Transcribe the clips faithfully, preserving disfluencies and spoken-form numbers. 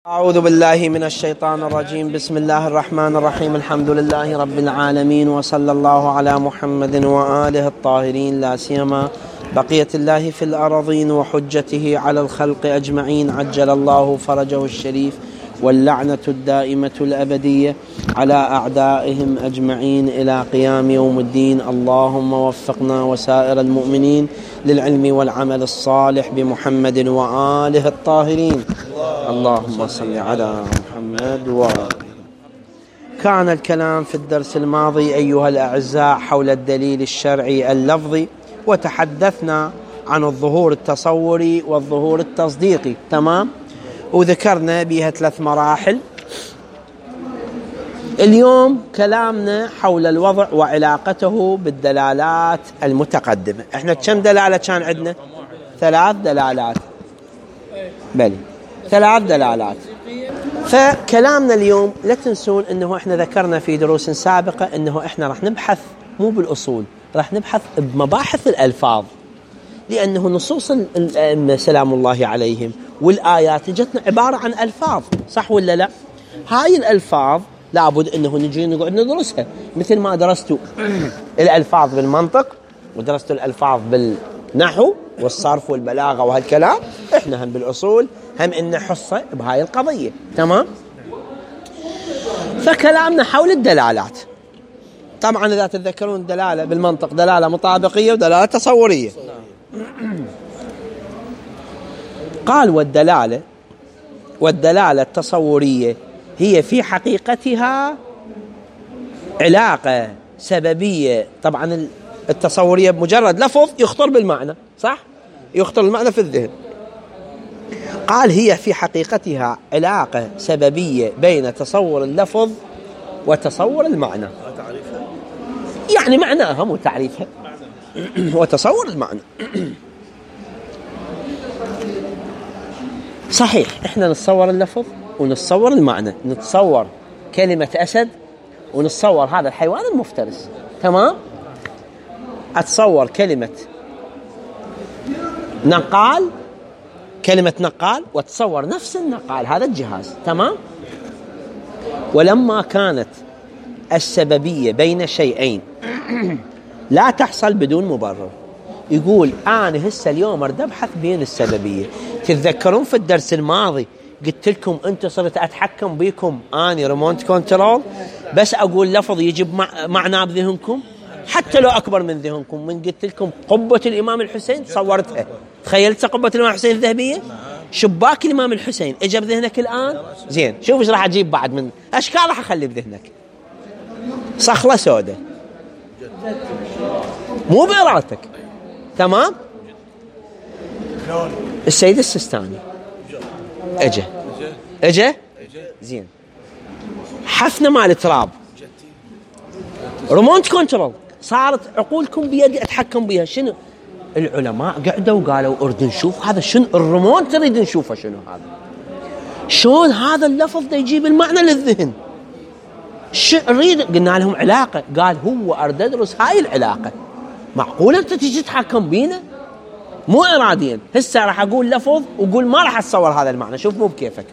أعوذ بالله من الشيطان الرجيم. بسم الله الرحمن الرحيم. الحمد لله رب العالمين، وصلى الله على محمد وآله الطاهرين، لا سيما بقية الله في الأراضين وحجته على الخلق أجمعين، عجل الله فرجه الشريف، واللعنة الدائمة الأبدية على أعدائهم أجمعين إلى قيام يوم الدين. اللهم وفقنا وسائر المؤمنين للعلم والعمل الصالح بمحمد وآله الطاهرين. اللهم صل على محمد وآله. كان الكلام في الدرس الماضي أيها الأعزاء حول الدليل الشرعي اللفظي، وتحدثنا عن الظهور التصوري والظهور التصديقي، تمام؟ وذكرنا بها ثلاث مراحل. اليوم كلامنا حول الوضع وعلاقته بالدلالات المتقدمة. احنا كم دلالة كان عندنا؟ ثلاث دلالات، بل ثلاث دلالات. فكلامنا اليوم لا تنسون انه احنا ذكرنا في دروس سابقة انه احنا راح نبحث مو بالاصول، راح نبحث بمباحث الالفاظ، لأنه نصوص الأئمة سلام الله عليهم والآيات جتنا عبارة عن ألفاظ، صح ولا لا؟ هاي الألفاظ لابد أنه نجي نقعد ندرسها، مثل ما درستوا الألفاظ بالمنطق ودرستوا الألفاظ بالنحو والصرف والبلاغة وهالكلام، إحنا هم بالأصول هم إن حصة بهاي القضية، تمام؟ فكلامنا حول الدلالات. طبعا إذا تتذكرون الدلالة بالمنطق دلالة مطابقية ودلالة تصورية. قال والدلالة والدلالة التصورية هي في حقيقتها علاقة سببية. طبعا التصورية بمجرد لفظ يخطر بالمعنى، صح؟ يخطر المعنى في الذهن. قال هي في حقيقتها علاقة سببية بين تصور اللفظ وتصور المعنى. يعني معناها مو تعريفها وتصور المعنى. صحيح احنا نتصور اللفظ ونتصور المعنى، نتصور كلمة أسد ونتصور هذا الحيوان المفترس، تمام؟ أتصور كلمة نقال، كلمة نقال، وتصور نفس النقال هذا الجهاز، تمام؟ ولما كانت السببية بين شيئين لا تحصل بدون مبرر، يقول أنا هسه اليوم أريد أبحث بين السببية. تتذكرون في الدرس الماضي قلت لكم أنتم صرت أتحكم بيكم أنا ريموت كنترول، بس أقول لفظ يجب معناه بذهنكم حتى لو أكبر من ذهنكم. من قلت لكم قبة الإمام الحسين تصورتها، تخيلت قبة الإمام الحسين الذهبية؟ شباك الإمام الحسين إجا بذهنك الآن؟ زين، شوف إيش راح أجيب بعد من أشكال راح أخلي بذهنك. صخلة سوداء مو بإرادتك، تمام؟ السيد السيستاني اجا اجا زين، حفنة مال تراب، ريموت كنترول، صارت عقولكم بيدي اتحكم بها. شنو العلماء قعدوا وقالوا اريد نشوف هذا شنو الريموت نريد نشوفه شنو هذا، شلون هذا اللفظ ده يجيب المعنى للذهن، شو نريد؟ قلنا لهم علاقة. قال هو اريد ادرس هاي العلاقة. معقول انت تجي تتحكم بينا مو اراديا؟ هسه راح اقول لفظ وقول ما راح اتصور هذا المعنى، شوف مو بكيفك.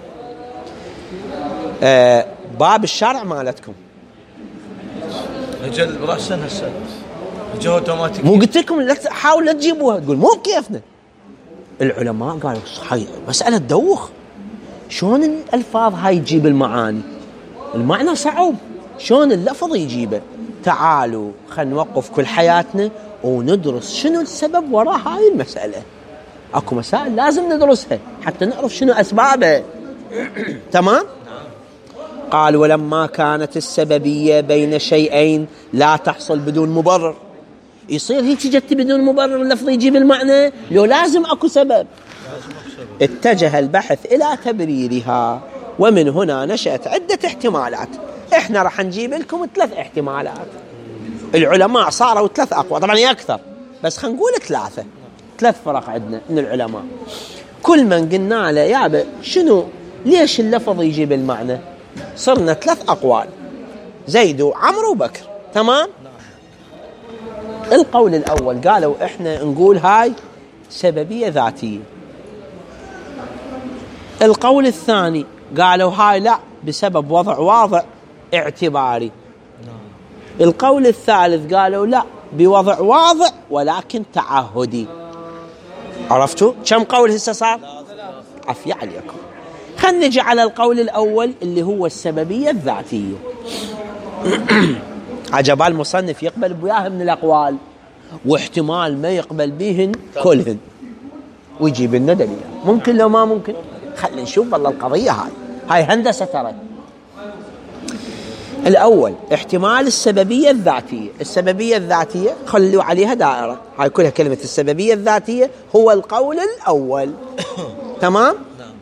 آه باب الشرع مالتكم اجل براسا هسه جو اوتوماتيك، مو قلت لكم لا حاول لا تجيبوها، تقول مو بكيفنا. العلماء قالوا هاي مسألة تدوخ، شلون الالفاظ هاي تجيب المعاني؟ المعنى صعب، شلون اللفظ يجيبه؟ تعالوا خلينا نوقف كل حياتنا وندرس شنو السبب وراء هاي المسألة. اكو مسائل لازم ندرسها حتى نعرف شنو اسبابها، تمام؟ قال ولما كانت السببية بين شيئين لا تحصل بدون مبرر. يصير هيك جت بدون مبرر اللفظ يجيب المعنى؟ لو لازم اكو سبب. اتجه البحث الى تبريرها، ومن هنا نشأت عدة احتمالات. احنا راح نجيب لكم ثلاث احتمالات. العلماء صاروا ثلاث اقوى، طبعا هي اكثر بس خلينا نقول ثلاثة، ثلاث فرق عندنا من العلماء. كل من قلنا له يابا شنو ليش اللفظ يجيب المعنى، صرنا ثلاث اقوال، زيد وعمرو وبكر، تمام؟ القول الاول قالوا احنا نقول هاي سببية ذاتية. القول الثاني قالوا هاي لا بسبب وضع واضع اعتباري. القول الثالث قالوا لا بوضع واضع ولكن تعهدي. عرفتوا كم قول هسه صار؟ عفية عليكم. خلنا نجي على القول الأول اللي هو السببية الذاتية. عجبال المصنف يقبل بياه من الأقوال واحتمال ما يقبل بهن كلهن ويجيب لنا دليل. ممكن لو ما ممكن خلينا نشوف والله القضية هاي هاي هندسة ترى. الأول احتمال السببية الذاتية. السببية الذاتية خلوا عليها دائرة، هاي كلها كلمة السببية الذاتية هو القول الأول. تمام؟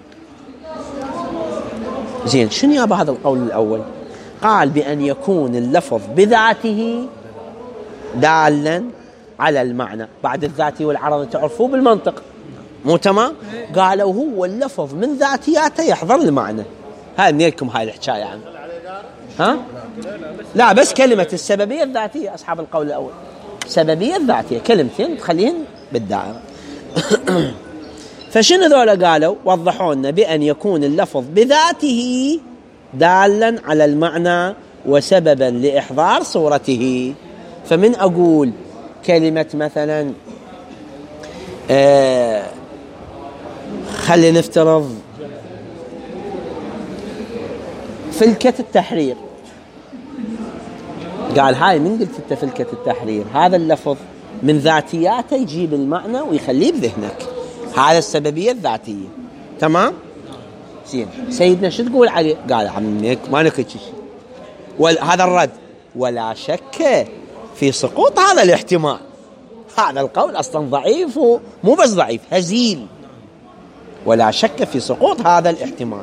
زين، شنو يابا هذا القول الأول؟ قال بأن يكون اللفظ بذاته دالا على المعنى. بعد الذاتي والعرض تعرفوه بالمنطق مو تمام؟ قالوا هو اللفظ من ذاتياته يحضر المعنى. هاي منيلكم هاي الحكاية يعني؟ ها؟ لا بس كلمة السببية الذاتية أصحاب القول الأول. سببية الذاتية كلمتين تخليهن بالدائرة. فشنو ذولا قالوا؟ وضحوا لنا بأن يكون اللفظ بذاته دالا على المعنى وسببا لإحضار صورته. فمن أقول كلمة مثلا آه خلي نفترض فلكة التحرير، قال هاي من قلت انت فلكة التحرير، هذا اللفظ من ذاتياته يجيب المعنى ويخليه بذهنك. هذا السببية الذاتية. تمام؟ زين، سيدنا شو تقول عليه؟ قال عمك ما نكتش شيء. وهذا الرد ولا شك في سقوط هذا الاحتمال. هذا القول أصلا ضعيف، ومو بس ضعيف هزيل. ولا شك في سقوط هذا الاحتمال.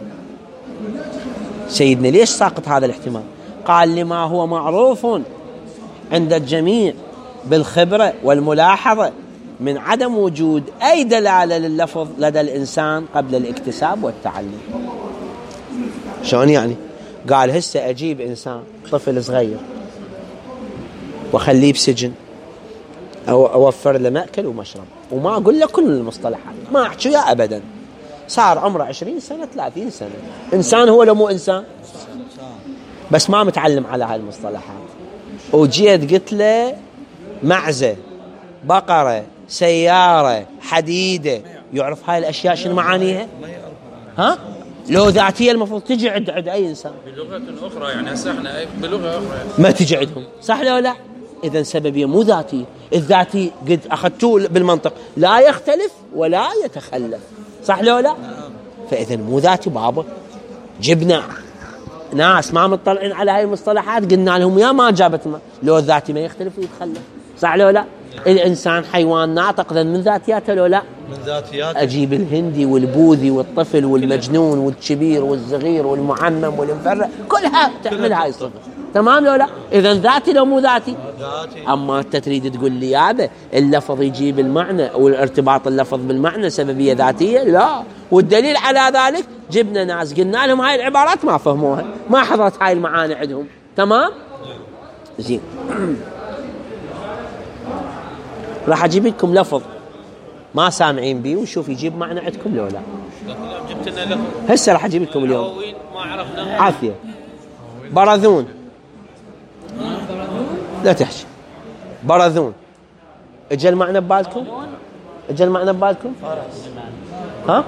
سيدنا ليش ساقط هذا الاحتمال؟ قال لما هو معروف عند الجميع بالخبرة والملاحظة من عدم وجود أي دلالة لللفظ لدى الإنسان قبل الاكتساب والتعلم. شلون يعني؟ قال هسه أجيب إنسان طفل صغير وخليه بسجن أو أوفر له مأكل ومشرب وما أقول له كل المصطلحات، ما أحكي يا أبدا. صار عمره عشرين سنة ثلاثين سنة، إنسان هو لو مو إنسان بس ما متعلم على هاي المصطلحات. وجيت قلت له معزة، بقرة، سيارة، حديدة، يعرف هاي الأشياء شنو معانيها؟ ها؟ لو ذاتية المفروض تجي عند عند أي إنسان بلغة أخرى يعني. هسه احنا بلغة أخرى ما تجي عندهم، صح لو لا؟ إذا سببية مو ذاتية. الذاتي قد أخذتوه بالمنطق لا يختلف ولا يتخلف، صح لو لا؟ فإذا مو ذاتي بابا. جبنا ناس ما مطلعين على هاي المصطلحات قلنا لهم يا ما جابت ما. لو الذاتي ما يختلف ويتخلف، صح لو لا؟ الإنسان حيوان ناطق من ذاتياته لو لا؟ من ذاتياته. أجيب الهندي والبوذي والطفل والمجنون والكبير والصغير والمعمم والمفرق كلها تعمل هاي الصفة. تمام لو لا؟ إذا ذاتي لو مو ذاتي؟ ذاتي. أما أنت تريد تقول لي يابا اللفظ يجيب المعنى والارتباط اللفظ بالمعنى سببية ذاتية؟ لا. والدليل على ذلك جبنا ناس قلنا لهم هاي العبارات ما فهموها، ما حضرت هاي المعاني عندهم. تمام؟ زين. راح أجيب لكم لفظ ما سامعين بيه وشوف يجيب معنى عندكم لو لا. جبت لنا لفظ هسه راح أجيب لكم اليوم ما عرفنا. عافية. برذون، لا تحشي. برذون اجى المعنى ببالكم؟ اجى المعنى ببالكم؟ ها؟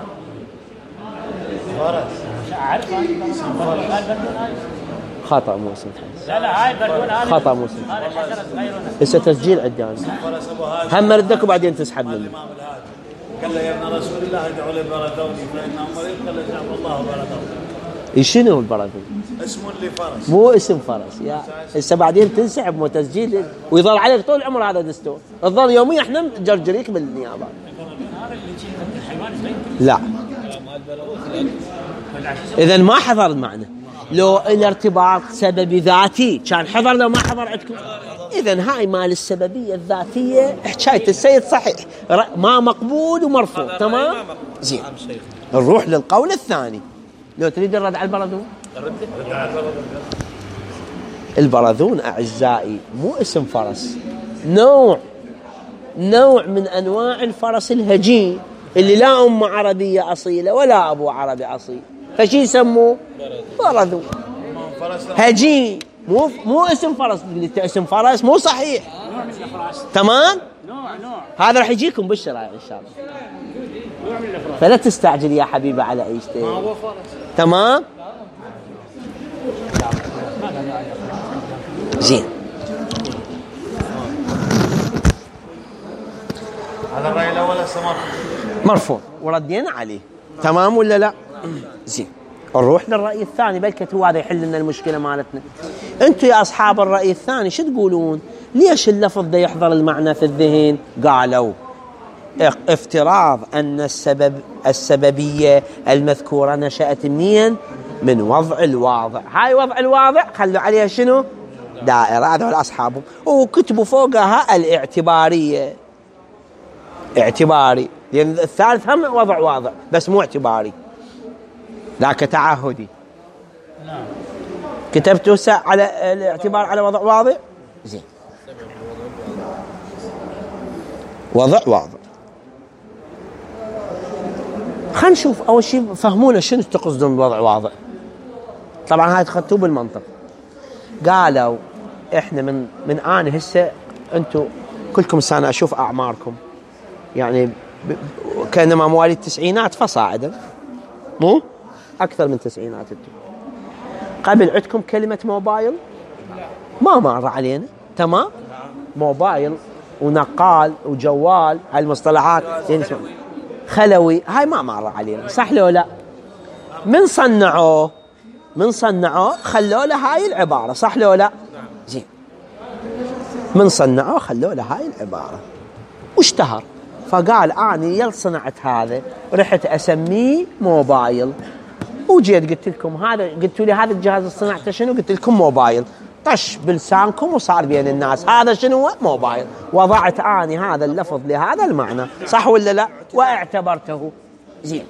خطأ مو اسم حدث. لا لا هاي البردون هذا خطأ مو اسم هذا حشرة صغيرة. هسه تسجيل عندي هم ردك وبعدين تسحب مني. قال له يا ابن رسول الله ادعوا لي بردوني فإنه مريض. قال له شاف الله بردوني. شنو البرذون؟ اسم لفرس مو اسم فرس يا هسه بعدين تنسحب مو تسجيل ويظل عليك طول العمر هذا دستور. الظل يوميا احنا نجرجريك بالنيابه. لا اذا ما حضر المعنى. لو الارتباط سببي ذاتي كان حضر، لو ما حضر عندكم. اذا هاي مال السببيه الذاتيه حكايه السيد صحيح ما مقبول ومرفوض. تمام زين. نروح للقول الثاني. لو تريد الرد على البرذون. البرذون أعزائي مو اسم فرس، نوع نوع من أنواع الفرس الهجين اللي لا أم عربية أصيلة ولا أبو عربي أصيل، فشي يسموه برذو. هجين مو مو اسم فرس، قلت اسم فرس مو صحيح. تمام. هذا راح يجيكم بالشرائع ان شاء الله، فلا تستعجل يا حبيبي على اي شيء. تمام زين. هذا الرأي الأول هسه مرفوض مرفوض وردينا عليه. تمام ولا لا؟ زين. نروح للرأي الثاني، بلكت هو هذا يحل لنا المشكلة مالتنا. انتم يا أصحاب الرأي الثاني شو تقولون؟ ليش اللفظ ده يحضر المعنى في الذهن؟ قالوا افتراض أن السبب السببية المذكورة نشأت منين؟ من وضع الواضع. هاي وضع الواضع خلوا عليها شنو؟ دائرة. هذول أصحابهم وكتبوا فوقها الاعتبارية. اعتباري، لأن يعني الثالث هم وضع واضع بس مو اعتباري، ذاك تعهدي. نعم. كتبته على الاعتبار على وضع واضع. زين. وضع واضع. خلينا نشوف أول شيء فهمونا شنو تقصدون بوضع واضع. طبعا هاي تخطوه بالمنطق. قالوا إحنا من من آن هسه أنتم كلكم سنة أشوف أعماركم يعني كانما مواليد التسعينات فصاعدا، مو أكثر من تسعينات. أنتم قبل عندكم كلمة موبايل؟ ما مر علينا. تمام. موبايل ونقال وجوال، هاي المصطلحات خلوي، هاي ما مر علينا، صح لو لا؟ من صنعوه من صنعوه خلوا له هاي العبارة، صح لو لا؟ زين. من صنعوه خلوا له هاي العبارة واشتهر، فقال أنا يل صنعت هذا رحت أسميه موبايل، وجيت قلت لكم هذا، قلتوا لي هذا الجهاز صنعته شنو؟ قلت لكم موبايل. طش بلسانكم وصار بين الناس هذا شنو؟ موبايل. وضعت أني هذا اللفظ لهذا المعنى، صح ولا لا؟ واعتبرته. زين.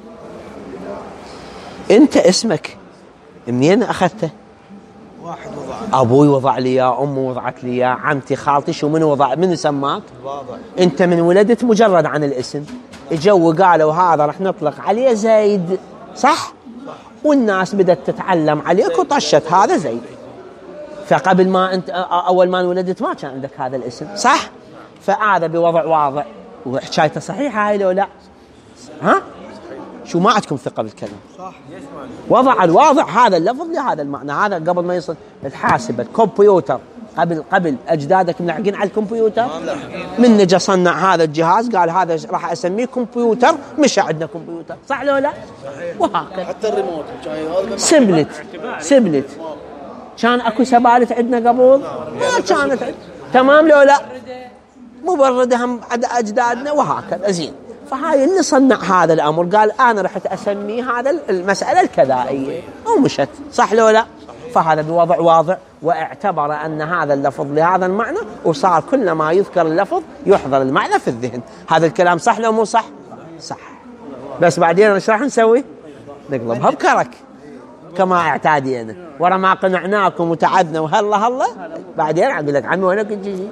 أنت اسمك منين أخذته؟ واحد وضع. أبوي وضع لي يا أمي وضعت لي يا عمتي خالتي، شو من وضع؟ من سماك؟ الواضع. أنت من ولدت مجرد عن الاسم، اجوا قالوا هذا رح نطلق عليه زيد، صح؟ والناس بدأت تتعلم عليك وطشت هذا زيد. فقبل ما أنت أول ما انولدت ما كان عندك هذا الاسم، صح؟ فهذا بوضع واضع. وحكايته صحيحة هاي لو لا؟ ها؟ شو ما عندكم ثقة بالكلام؟ صح. وضع الواضع هذا اللفظ لهذا المعنى. هذا قبل ما يصل الحاسبة كمبيوتر، قبل قبل أجدادك ملحقين على الكمبيوتر. من نجا صنع هذا الجهاز قال هذا راح أسميه كمبيوتر، مش عندنا كمبيوتر، صح لو لا؟ وهكذا. حتى الريموت سبلت سبلت كان اكو سبالت عندنا قبل؟ ما كانت. تمام لو لا؟ مبردة هم عند أجدادنا وهكذا. زين. فهاي اللي صنع هذا الأمر قال أنا رحت أسميه هذا المسألة الكذائية ومشت، صح لو لا؟ فهذا بوضع واضع، واعتبر أن هذا اللفظ لهذا المعنى، وصار كلما يذكر اللفظ يحضر المعنى في الذهن. هذا الكلام صح لو مو صح؟ صح. بس بعدين ايش راح نسوي؟ نقلبها بكرك كما اعتادينا، ورا ما قنعناكم وتعدنا وهلا هلا بعدين اقول لك عمي وين كنت تجي؟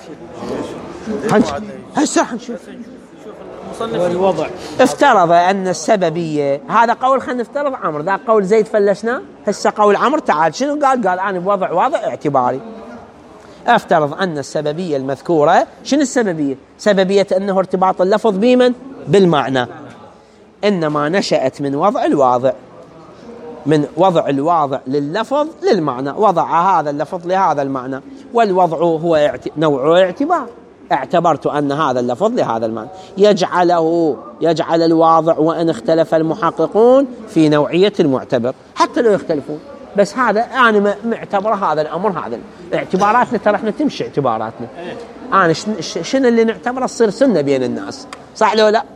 هسه حنشوف. والوضع افترض أن السببية، هذا قول خلينا نفترض عمرو، ذا قول زيد فلشنا، هسه قول عمرو. تعال شنو قال؟ قال أنا بوضع واضع اعتباري. افترض أن السببية المذكورة، شنو السببية؟ سببية أنه ارتباط اللفظ بمن؟ بالمعنى، إنما نشأت من وضع الواضع، من وضع الواضع لللفظ للمعنى، وضع هذا اللفظ لهذا المعنى، والوضع هو اعت... نوع اعتبار. اعتبرت أن هذا اللفظ لهذا المعنى، يجعله يجعل الواضع وإن اختلف المحققون في نوعية المعتبر، حتى لو يختلفون، بس هذا أنا معتبر هذا الأمر. هذا اعتباراتنا ترى احنا تمشي اعتباراتنا، أنا شنو اللي نعتبره تصير سنة بين الناس، صح لو لا؟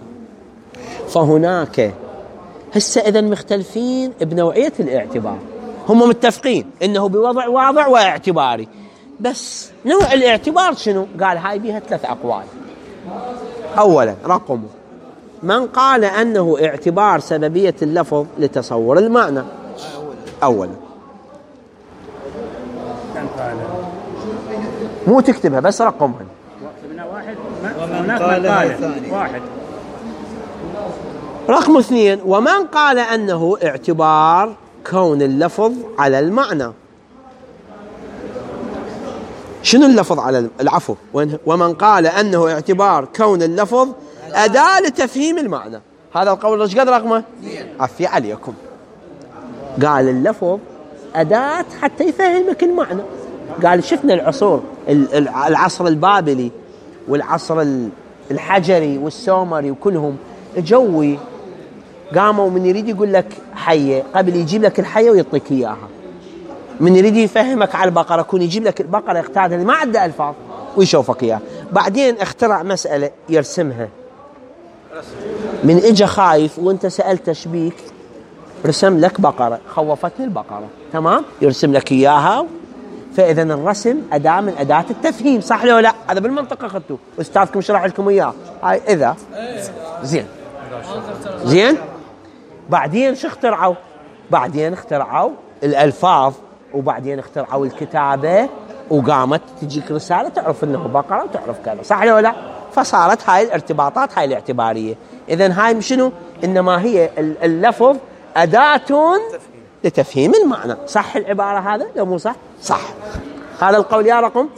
فهناك هسه إذا مختلفين بنوعية الاعتبار، هم متفقين إنه بوضع واضع واعتباري، بس نوع الاعتبار شنو؟ قال هاي بيها ثلاث أقوال. أولا رقمه من قال أنه اعتبار سببية اللفظ لتصور المعنى. أولا مو تكتبها بس رقمها. ومن قال واحد رقم اثنين، ومن قال أنه اعتبار كون اللفظ على المعنى. شنو اللفظ على العفو؟ ومن قال أنه اعتبار كون اللفظ أداة لتفهيم المعنى. هذا القول ايش قد رقمه؟ عفي عليكم. قال اللفظ أداة حتى يفهمك المعنى. قال شفنا العصور، العصر البابلي والعصر الحجري والسومري وكلهم جوي قاموا من يريد يقول لك حية قبل يجيب لك الحية ويعطيك إياها، من يريد يفهمك على البقرة كون يجيب لك البقرة يختارها ما عنده ألفاظ ويشوفك إياها. بعدين اخترع مسألة يرسمها، من إجا خايف وانت سألت شبيك رسم لك بقرة، خوفتني البقرة، تمام، يرسم لك إياها. فإذا الرسم أداة من أداة التفهيم، صح لو لا؟ هذا بالمنطقة أخذته أستاذكم شرح لكم إياه. هاي إذا زين زين بعدين شو اخترعوا؟ بعدين اخترعوا الألفاظ، وبعدين اخترعوا الكتابة، وقامت تجيك رسالة تعرف إنه بقرة وتعرف كذا، صح لو لا؟ فصارت هاي الارتباطات هاي الاعتبارية. إذن هاي شنو؟ إنما هي اللفظ أداة لتفهيم المعنى. صح العبارة هذا لو مو صح؟ صح. هذا القول يا رقم.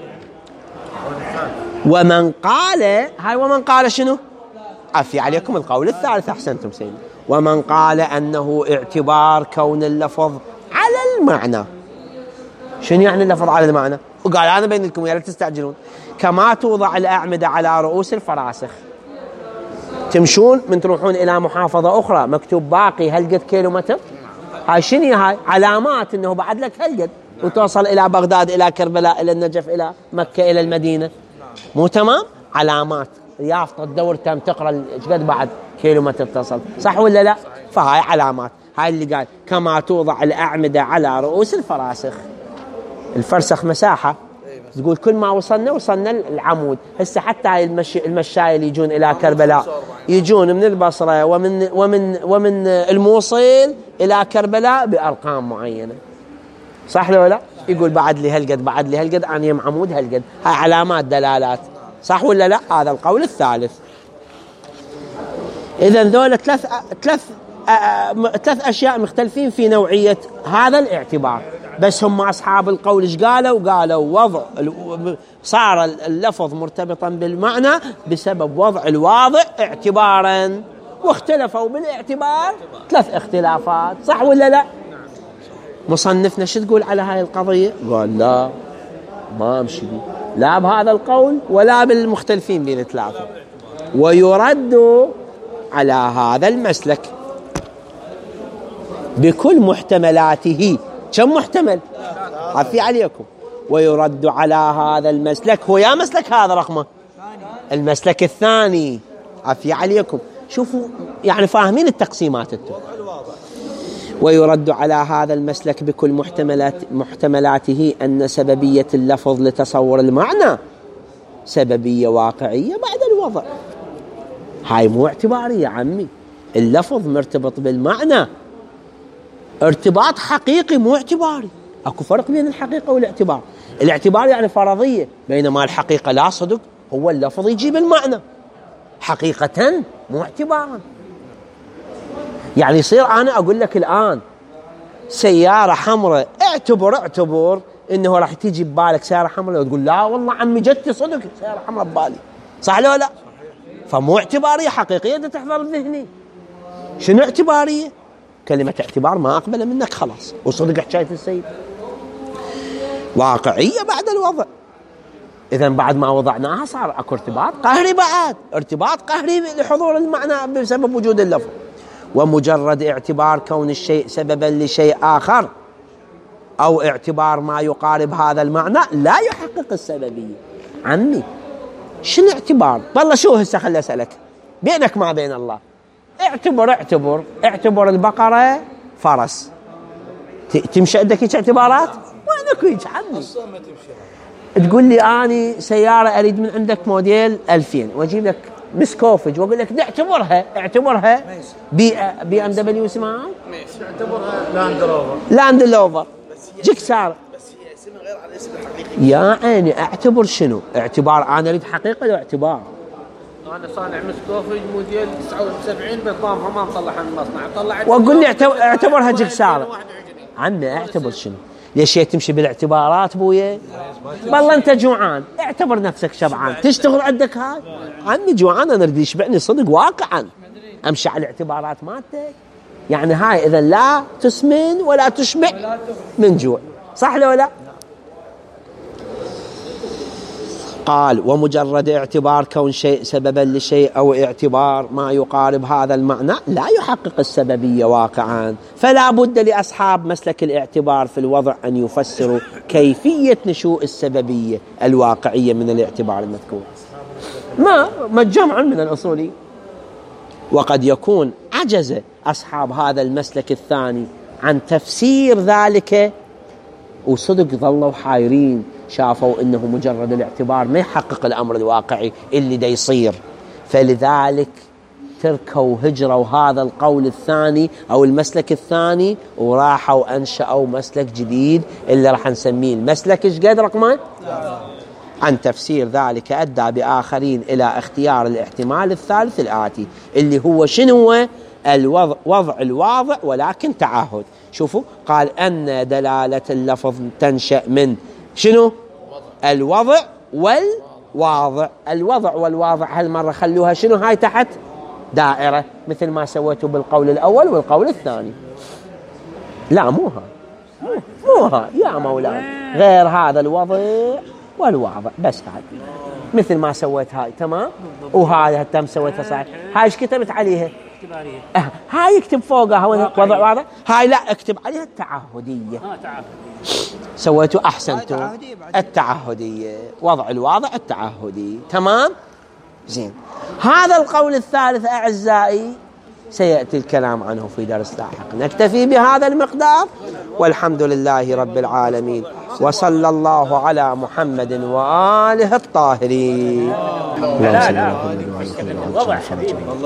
ومن قال، هاي ومن قال شنو؟ عفي عليكم القول الثالث، أحسنتم سيدي. ومن قال أنه اعتبار كون اللفظ على المعنى. شنو يعني اللفظ على المعنى؟ وقال أنا بين لكم يا لا تستعجلون. كما توضع الأعمدة على رؤوس الفراسخ. تمشون من تروحون إلى محافظة أخرى مكتوب باقي هالقد كيلومتر، هاي شنو هاي؟ علامات إنه بعد لك هالقد، وتوصل إلى بغداد إلى كربلاء إلى النجف إلى مكة إلى المدينة، مو تمام؟ علامات يافطة تدور تم تقرأ ايش قد بعد كيلومتر تصل، صح ولا لا؟ فهاي علامات. هاي اللي قال كما توضع الأعمدة على رؤوس الفراسخ. الفرسخ مساحة، تقول كل ما وصلنا وصلنا العمود. هسه حتى هاي المشي المشاية اللي يجون إلى كربلاء يجون من البصرة ومن ومن ومن الموصل إلى كربلاء بأرقام معينة، صح ولا لا؟ يقول بعد لي هالقد بعد لي هالقد عن يم عمود هالقد. هاي علامات دلالات، صح ولا لا؟ هذا القول الثالث. إذن ذولا ثلاث ثلاث ثلاث أشياء مختلفين في نوعية هذا الاعتبار، بس هم أصحاب القول إيش قالوا؟ قالوا وضع صار اللفظ مرتبطا بالمعنى بسبب وضع الواضع اعتبارا، واختلفوا بالاعتبار ثلاث اختلافات، صح ولا لا؟ مصنفنا شو تقول على هاي القضية؟ قال لا ما أمشي بي لا بهذا القول ولا بالمختلفين بين الثلاثة، ويرد على هذا المسلك بكل محتملاته. كم محتمل؟ عفي عليكم. ويرد على هذا المسلك، هو يا مسلك هذا رقمه المسلك الثاني. عفي عليكم، شوفوا يعني فاهمين التقسيمات انتم. ويرد على هذا المسلك بكل محتملات محتملاته أن سببية اللفظ لتصور المعنى سببية واقعية بعد الوضع. هاي مو اعتباري يا عمي، اللفظ مرتبط بالمعنى ارتباط حقيقي مو اعتباري. اكو فرق بين الحقيقة والاعتبار. الاعتبار يعني فرضية، بينما الحقيقة لا صدق، هو اللفظ يجيب المعنى حقيقة مو اعتبارا. يعني يصير أنا أقول لك الآن سيارة حمراء، اعتبر اعتبر إنه راح تيجي ببالك سيارة حمراء وتقول لا والله عمي جدتي صدق سيارة حمراء ببالي، صح لو لا؟ فمو اعتبارية حقيقية ده تحضر بذهني. شنو اعتبارية؟ كلمة اعتبار ما أقبل منك خلاص، وصدق حكاية السيد. واقعية بعد الوضع. إذن بعد ما وضعناها صار أكو ارتباط قهري، بعد ارتباط قهري لحضور المعنى بسبب وجود اللفظ. ومجرد اعتبار كون الشيء سببا لشيء آخر أو اعتبار ما يقارب هذا المعنى لا يحقق السببية. عمي شنو اعتبار؟ والله شو هسه خلي أسألك بينك ما بين الله. اعتبر اعتبر اعتبر البقرة فرس، تمشي عندك هيك اعتبارات؟ وينك هيك عمي؟ تقول لي أنا سيارة أريد من عندك موديل ألفين وأجيب لك مسكوفج وأقول لك اعتبرها اعتبرها بي بي ام دبليو اسمها اعتبرها لاند روفر لاند روفر جيكسار، بس هي اسم غير على الاسم الحقيقي. يا عيني اعتبر شنو؟ اعتبار أنا أريد حقيقة ولا اعتبار؟ انا صانع مسكوفي موديل تسعة وسبعين بنظامها ما مطلعها من المصنع، طلعت واقول لي اعتبر اعتبرها جكسارة. عمي اعتبر شنو؟ ليش تمشي بالاعتبارات بويا؟ والله انت جوعان، اعتبر نفسك شبعان، تشتغل عندك هاي. عمي جوعان انا اريد يشبعني صدق واقعا، امشي على الاعتبارات مالتك. يعني هاي اذا لا تسمن ولا تشبع من جوع، صح لو لا؟ قال ومجرد اعتبار كون شيء سببا لشيء أو اعتبار ما يقارب هذا المعنى لا يحقق السببية واقعا، فلا بد لأصحاب مسلك الاعتبار في الوضع أن يفسروا كيفية نشوء السببية الواقعية من الاعتبار المذكور. ما ما الجمع من الأصولي. وقد يكون عجز أصحاب هذا المسلك الثاني عن تفسير ذلك، وصدق ظلوا حايرين، شافوا انه مجرد الاعتبار ما يحقق الامر الواقعي اللي دا يصير، فلذلك تركوا هجروا هذا القول الثاني او المسلك الثاني وراحوا انشأوا مسلك جديد اللي راح نسميه المسلك ايش قد رقمه؟ عن تفسير ذلك ادى باخرين الى اختيار الاحتمال الثالث الاتي اللي هو شنو؟ هو الوضع وضع الواضع ولكن تعهد. شوفوا قال ان دلالة اللفظ تنشأ من شنو؟ الوضع والواضع. الوضع والواضع هالمرة خلوها شنو؟ هاي تحت دائرة مثل ما سويتوا بالقول الأول والقول الثاني. لا مو هاي، مو هاي يا مولاي، غير هذا الوضع والواضع بس هاي مثل ما سويت هاي تمام. وهذا تم سويتها صحيح. هاي ايش كتبت عليها؟ أه. هاي اكتب فوقها وضع واضح. هاي لا اكتب عليها التعهدية. اه تعهدية. سويتوا احسنتوا التعهدية، وضع الواضع التعهدي تمام. زين، هذا القول الثالث اعزائي سيأتي الكلام عنه في درس لاحق. نكتفي بهذا المقدار والحمد لله رب العالمين، وصلى الله على محمد وآله الطاهرين. اللهم صل على محمد وعلى آله وصحبه وسلم.